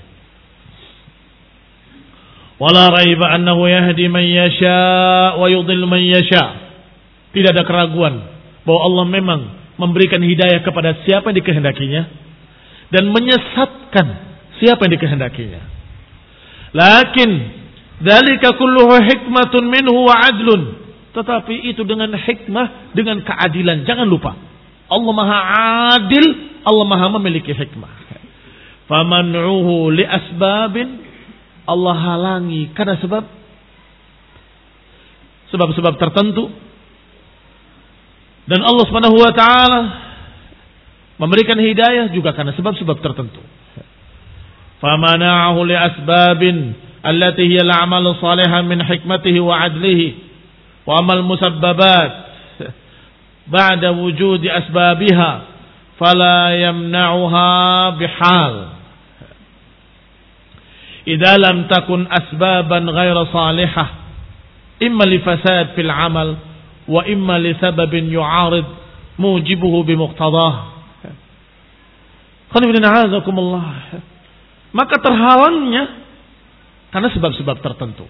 Wala raiba annahu yahdi man yasha wa yudhil man yasha. Tidak ada keraguan bahwa Allah memang memberikan hidayah kepada siapa yang dikehendakinya dan menyesatkan siapa yang dikehendakinya. Lakin dzalika kulluhu hikmatun minhu wa adlun. Tetapi itu dengan hikmah, dengan keadilan. Jangan lupa, Allah Maha Adil, Allah Maha memiliki hikmah. Faman'uhu li asbabin, Allah halangi karena sebab sebab-sebab tertentu. Dan Allah Subhanahu wa taala memberikan hidayah juga karena sebab-sebab tertentu. Famana'ahu li asbabin allati hiya al-'amalu salihan min hikmatihi wa 'adlihi wa amal musabbabat ba'da wujudi asbabiha fala yamna'uha bihal idza lam takun asbaban ghayra salihah imma li fasad fil 'amal wa imma li sababin yu'arid mujibuhu bi muqtadah. Maka terhalangnya karena sebab-sebab tertentu.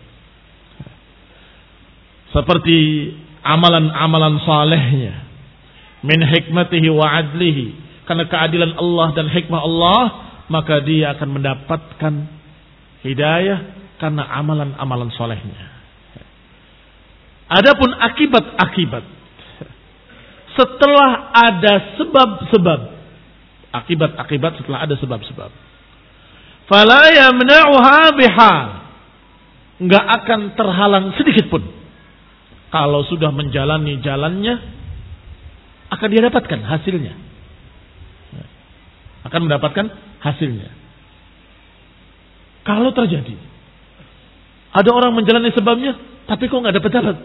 Seperti amalan-amalan salehnya, min hikmatihi wa adlihi, karena keadilan Allah dan hikmah Allah, maka dia akan mendapatkan hidayah karena amalan-amalan solehnya. Adapun akibat-akibat, setelah ada sebab-sebab, akibat-akibat setelah ada sebab-sebab, fala yamna'uha bihal, enggak akan terhalang sedikit pun. Kalau sudah menjalani jalannya, akan dia dapatkan hasilnya. Akan mendapatkan hasilnya. Kalau terjadi ada orang menjalani sebabnya, tapi kok nggak dapat-dapat.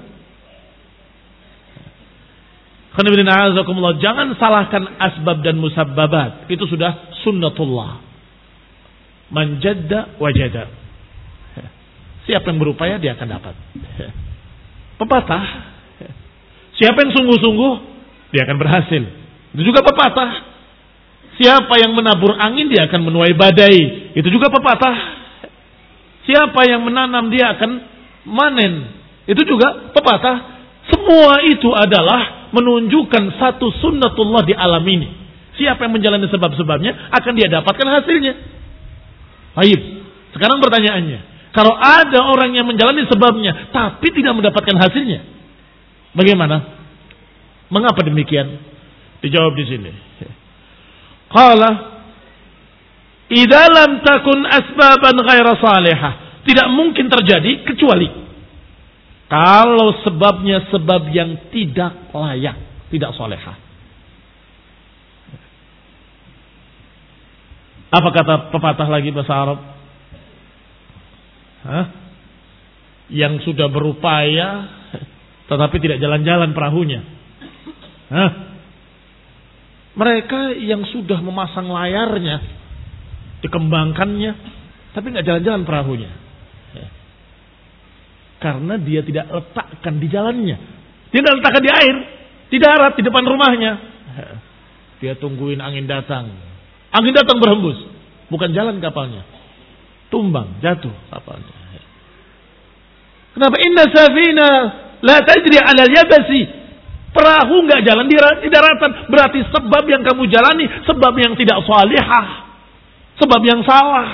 Jangan salahkan asbab dan musabbabat. Itu sudah sunnatullah. Man jadda wajada. Siapa yang berupaya dia akan dapat. Pepatah. Siapa yang sungguh-sungguh dia akan berhasil. Itu juga pepatah. Siapa yang menabur angin dia akan menuai badai. Itu juga pepatah. Siapa yang menanam dia akan manen. Itu juga pepatah. Semua itu adalah menunjukkan satu sunnatullah di alam ini. Siapa yang menjalani sebab-sebabnya akan dia dapatkan hasilnya. Baik. Sekarang pertanyaannya, kalau ada orang yang menjalani sebabnya tapi tidak mendapatkan hasilnya, bagaimana? Mengapa demikian? Dijawab di sini. Qala idza lam takun asbaban ghaira salihah. Tidak mungkin terjadi kecuali kalau sebabnya sebab yang tidak layak, tidak salihah. Apa kata pepatah lagi bahasa Arab? Hah? Yang sudah berupaya tetapi tidak jalan-jalan perahunya. Hah? Mereka yang sudah memasang layarnya, dikembangkannya, tapi nggak jalan-jalan perahunya. Karena dia tidak letakkan di jalannya. Dia tidak letakkan di air, di darat, di depan rumahnya. Dia tungguin angin datang. Angin datang berhembus. Bukan jalan kapalnya. Tumbang, jatuh kapalnya. Kenapa? Inna safina la tajri 'ala al-yabasi. Perahu nggak jalan di daratan. Berarti sebab yang kamu jalani sebab yang tidak salihah, sebab yang salah.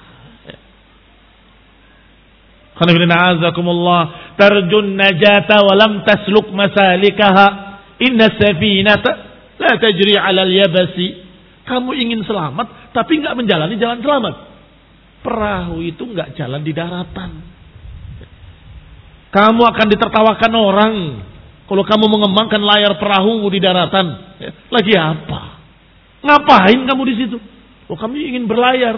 Khanafilina'azakumullah. Tarjun najata walam tasluk masalikaha. Inna safinata la tajri 'ala al-yabasi. Kamu ingin selamat tapi nggak menjalani jalan selamat. Perahu itu nggak jalan di daratan. Kamu akan ditertawakan orang kalau kamu mengembangkan layar perahu di daratan. Lagi apa? Ngapain kamu di situ? Oh, kami ingin berlayar.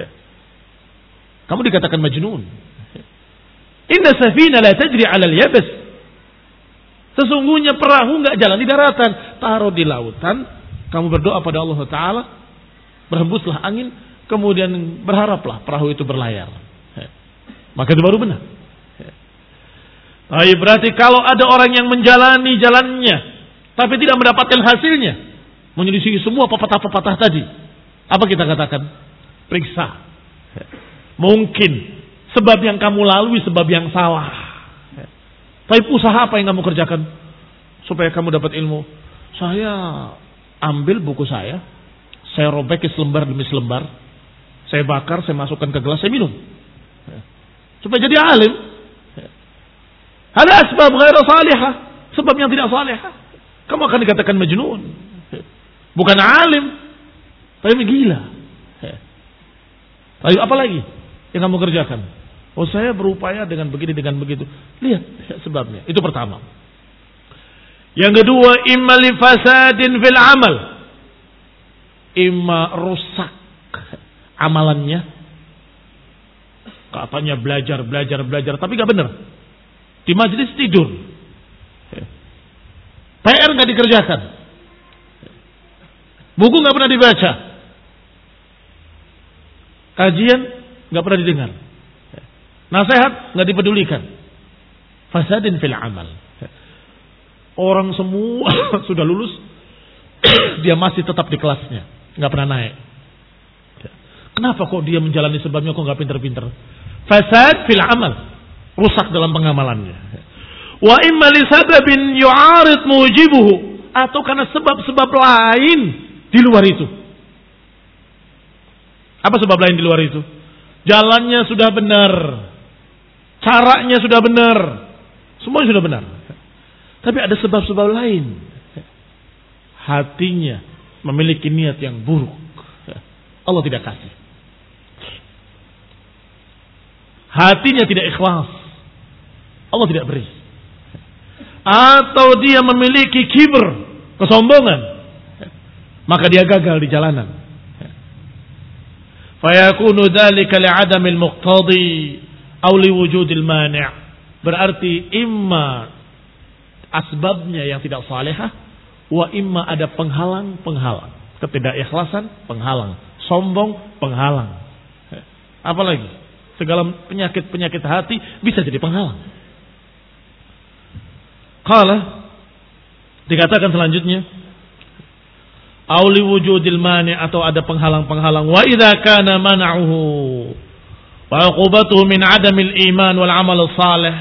Kamu dikatakan majnun. Inna safina la tajri 'ala al-yabas. Sesungguhnya perahu enggak jalan di daratan, taruh di lautan. Kamu berdoa pada Allah Taala, berhembuslah angin, kemudian berharaplah perahu itu berlayar. Maka itu baru benar. Nah, berarti kalau ada orang yang menjalani jalannya tapi tidak mendapatkan hasilnya, menyelisihi semua pepatah-pepatah tadi, apa kita katakan? Periksa. Mungkin sebab yang kamu lalui sebab yang salah. Tapi usaha apa yang kamu kerjakan supaya kamu dapat ilmu? Saya ambil buku saya, saya robek selembar demi selembar, saya bakar, saya masukkan ke gelas, saya minum supaya jadi alim. Ada asbab ghaira salihah, sebab yang tidak salihah. Kamu akan dikatakan majnun. Bukan alim, tapi gila. Lalu apa lagi yang kamu kerjakan? Oh, saya berupaya dengan begini, dengan begitu. Lihat sebabnya. Itu pertama. Yang kedua, imma li fasadin fil amal. Imma rusak amalannya. Katanya belajar, belajar, belajar, tapi gak benar. Di majelis tidur, P R nggak dikerjakan, buku nggak pernah dibaca, kajian nggak pernah didengar, nasihat nggak dipedulikan. Fasadin fil amal. Orang semua sudah lulus, dia masih tetap di kelasnya, nggak pernah naik. Kenapa kok dia menjalani sebabnya kok nggak pinter-pinter? Fasad fil amal. Rusak dalam pengamalannya. Wa imma li sababin yu'arid mujibuhu, atau karena sebab-sebab lain di luar itu. Apa sebab lain di luar itu? Jalannya sudah benar, caranya sudah benar, semua sudah benar. Tapi ada sebab-sebab lain. Hatinya memiliki niat yang buruk. Allah tidak kasih. Hatinya tidak ikhlas. Allah tidak beri. Atau dia memiliki kibr, kesombongan, maka dia gagal di jalanan. Fayakunu dzalika li'adamil muqtadi aw liwujudil mani'. Berarti imma asbabnya yang tidak salihah, wa imma ada penghalang-penghalang. Ketidakikhlasan, penghalang. Sombong, penghalang. Apalagi segala penyakit-penyakit hati bisa jadi penghalang. Qala, dikatakan selanjutnya, auli wujudil mani, atau ada penghalang-penghalang. Wa idza kana man'uhu wa 'uqubatuhu min 'adamil iman wal 'amal salih.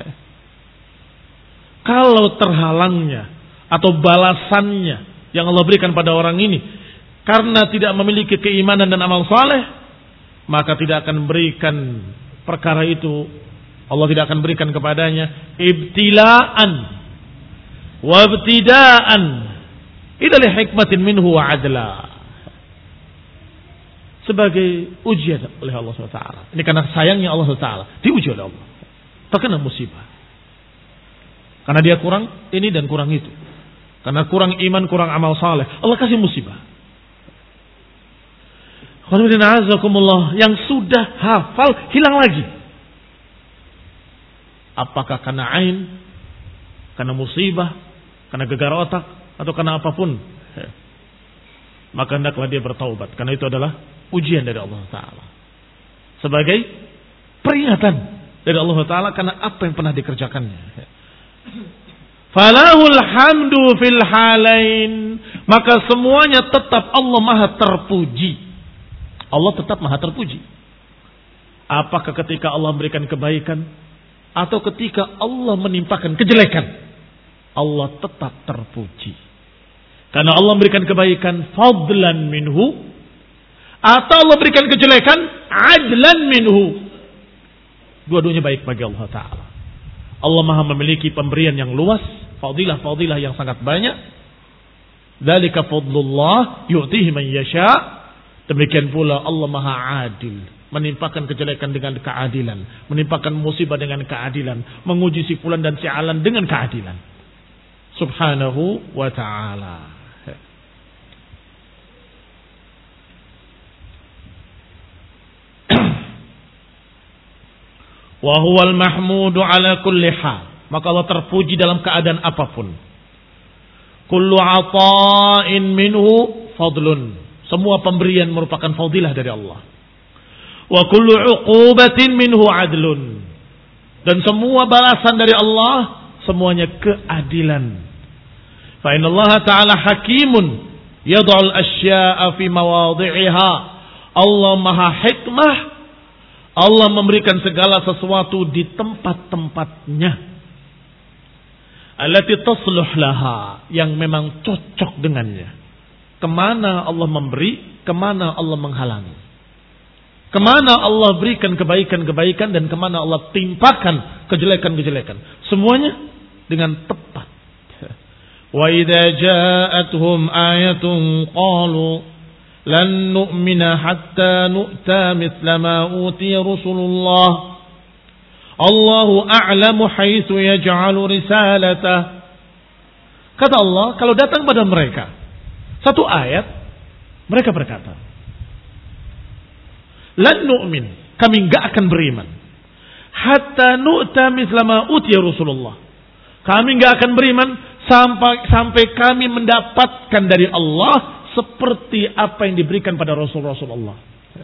Kalau terhalangnya atau balasannya yang Allah berikan pada orang ini karena tidak memiliki keimanan dan amal saleh, maka tidak akan berikan perkara itu, Allah tidak akan berikan kepadanya ibtilaan wa ibtidaan ila li hikmatin minhu wa adla, sebagai ujian oleh Allah subhanahu wa taala. Ini karena sayangnya Allah subhanahu wa taala, diuji oleh Allah, terkena musibah karena dia kurang ini dan kurang itu, karena kurang iman, kurang amal saleh, Allah kasih musibah. Yang sudah hafal hilang lagi. Apakah karena ain, karena musibah, karena gegar otak, atau karena apapun, maka hendaklah dia bertaubat, karena itu adalah ujian dari Allah Ta'ala, sebagai peringatan dari Allah Ta'ala karena apa yang pernah dikerjakannya. Falahul hamdu fil halain, maka semuanya tetap Allah maha terpuji. Allah tetap maha terpuji. Apakah ketika Allah memberikan kebaikan atau ketika Allah menimpakan kejelekan, Allah tetap terpuji. Karena Allah memberikan kebaikan fadlan minhu, atau Allah berikan kejelekan adlan minhu. Dua-duanya baik bagi Allah Ta'ala. Allah maha memiliki pemberian yang luas, fadilah-fadilah yang sangat banyak. Dzalika fadlullah yu'tihi man yasha'. Demikian pula Allah maha adil, menimpakan kejelekan dengan keadilan, menimpakan musibah dengan keadilan, menguji si fulan dan si alan dengan keadilan. Subhanahu wa ta'ala. Wa huwal mahmudu ala kulli hal. Maka Allah terpuji dalam keadaan apapun. Kullu ata'in minhu fadlun. Semua pemberian merupakan fadilah dari Allah. Wa kullu 'uqubatin minhu 'adlun. Dan semua balasan dari Allah semuanya keadilan. Fa inna Allah Ta'ala hakimun yad'ul asya'a fi mawadhi'iha. Allah maha hikmah. Allah memberikan segala sesuatu di tempat-tempatnya. Allati tasluh laha, yang memang cocok dengannya. Kemana Allah memberi, kemana Allah menghalangi. Kemana Allah berikan kebaikan-kebaikan dan kemana Allah timpakan kejelekan-kejelekan. Semuanya dengan tepat. Wa idza ja'atuhum ayatun qalu lan nu'mina hatta nu'ta mithla ma utiya Rasulullah. Allahu a'lamu haitsu yaj'alu risalatah. Kata Allah, kalau datang pada mereka satu ayat, mereka berkata, lan nu'min, kami enggak akan beriman, hatta nu'ta mithla ma utiya Rasulullah. Kami enggak akan beriman sampai sampai kami mendapatkan dari Allah seperti apa yang diberikan pada Rasul-Rasul Allah.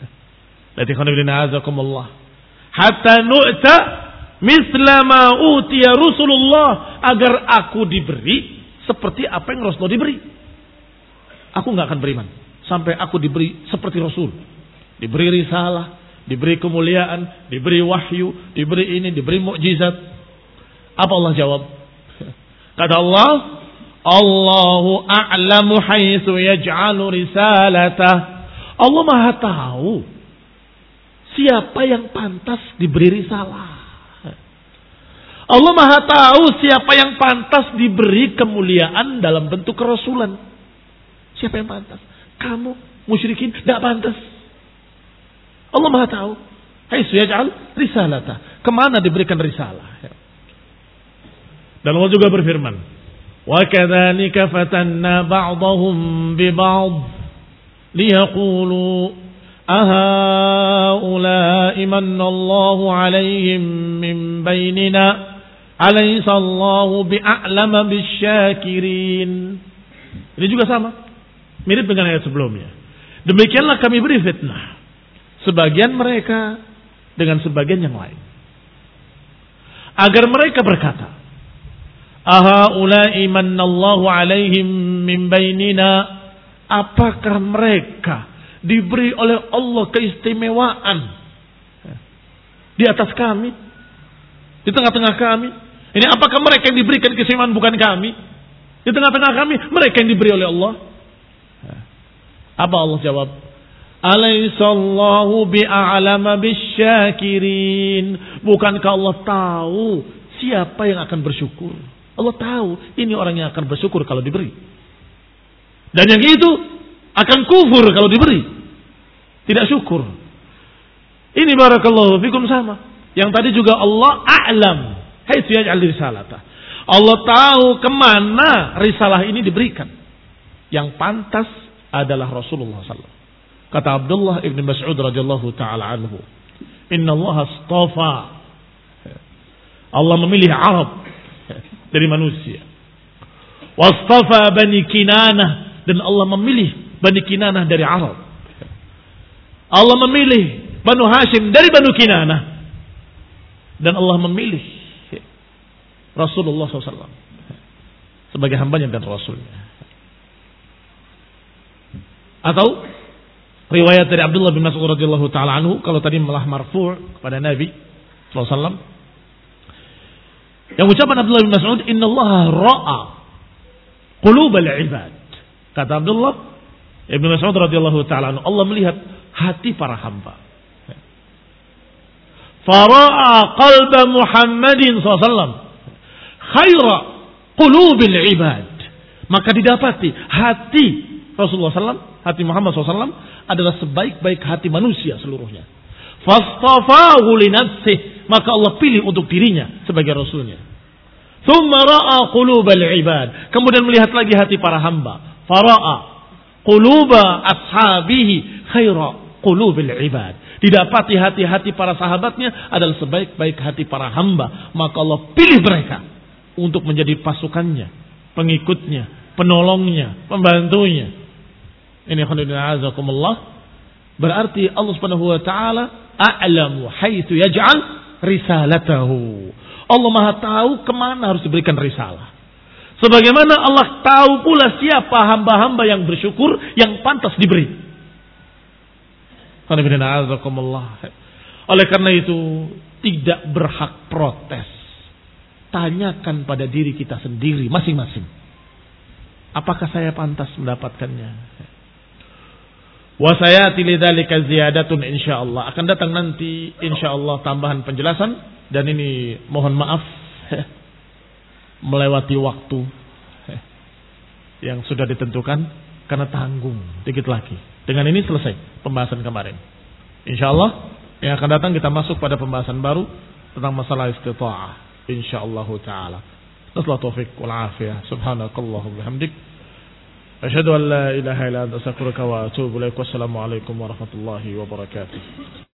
Hatta nu'ta mithla ma utiya Rasulullah, agar aku diberi seperti apa yang Rasulullah diberi. Aku enggak akan beriman sampai aku diberi seperti Rasul. Diberi risalah, diberi kemuliaan, diberi wahyu, diberi ini, diberi mukjizat. Apa Allah jawab? Kata Allah, Allahu a'lamu haitsu yaj'alu risalatah. Allah Maha tahu siapa yang pantas diberi risalah. Allah Maha tahu siapa yang pantas diberi kemuliaan dalam bentuk kerasulan. Siapa yang pantas? Kamu musyrikin tidak pantas. Allah Maha tahu. Haitsu yaj'al risalata. Kemana diberikan risalah? Dan Allah juga berfirman, "Wa kadzalika fatanna ba'dahum bi ba'd liyaqulu ahaula'i manna Allahu 'alaihim min bainina alaysa Allahu bi'a'lama bisyakirin." Ini juga sama, mirip dengan ayat sebelumnya. Demikianlah kami beri fitnah sebagian mereka dengan sebagian yang lain, agar mereka berkata, ahaula'i mannallahu alaihim min bainina, apakah mereka diberi oleh Allah keistimewaan di atas kami, di tengah-tengah kami? Ini apakah mereka yang diberikan keistimewaan bukan kami? Di tengah-tengah kami mereka yang diberi oleh Allah. Apa Allah jawab? Alaisallahu bi'a'lama bisyakirin. Bukankah Allah tahu siapa yang akan bersyukur? Allah tahu ini orang yang akan bersyukur kalau diberi, dan yang itu akan kufur kalau diberi, tidak syukur. Ini barakallahu fikum sama. Yang tadi juga Allah a'lam haitsu yaj'al risalata. Allah tahu kemana risalah ini diberikan. Yang pantas adalah Rasulullah sallallahu alaihi wasallam. Kata Abdullah ibn Mas'ud radhiyallahu taala anhu, Inna Allah astafa. Allah memilih Arab dari manusia. Wastafa Bani Kinanah, dan Allah memilih Bani Kinanah dari Arab. Allah memilih Banu Hashim dari Banu Kinanah, dan Allah memilih Rasulullah sallallahu alaihi wasallam sebagai hambanya dan rasulnya. Atau riwayat dari Abdullah bin Mas'ud radhiyallahu taala anhu, kalau tadi malah marfu' kepada Nabi sallallahu alaihi wasallam. Yang ucapan Abdullah bin Mas'ud, innallaha ra'a qulubal ibad. Kata Abdullah ibn Mas'ud radhiyallahu taala anhu, Allah melihat hati para hamba. Fara'a qalba Muhammadin sallallahu alaihi wasallam khaira qulubil ibad. Maka didapati hati Rasulullah sallallahu alaihi wasallam, hati Muhammad sallallahu alaihi wasallam adalah sebaik-baik hati manusia seluruhnya. Fastafahu li nafsihi, maka Allah pilih untuk dirinya sebagai rasulnya. Tsumma ra'a qulubal ibad, kemudian melihat lagi hati para hamba. Fara'a quluba ashabihi khaira qulubil ibad. Didapati hati-hati para sahabatnya adalah sebaik-baik hati para hamba, maka Allah pilih mereka untuk menjadi pasukannya, pengikutnya, penolongnya, pembantunya. Ini khonidina azakumullah. Berarti Allah subhanahu wa ta'ala a'lamu haitsu yaj'al risalatahu. Allah Maha tahu kemana harus diberikan risalah. Sebagaimana Allah tahu pula siapa hamba-hamba yang bersyukur, yang pantas diberi. Khonidina azakumullah. Oleh karena itu tidak berhak protes. Tanyakan pada diri kita sendiri masing-masing, apakah saya pantas mendapatkannya? Wa sayati lidzalika ziyadatun insyaallah. Akan datang nanti insyaallah tambahan penjelasan, dan ini mohon maaf melewati waktu yang sudah ditentukan karena tanggung dikit lagi. Dengan ini selesai pembahasan kemarin. Insyaallah yang akan datang kita masuk pada pembahasan baru tentang masalah istita'ah insyaallah taala. Nasallahu taufiq wal afiyah. Subhanakallahumma bihamdik, asyhadu an la ilaha illa anta astaghfiruka wa atubu ilaik. Wassalamu alaikum warahmatullahi wabarakatuh.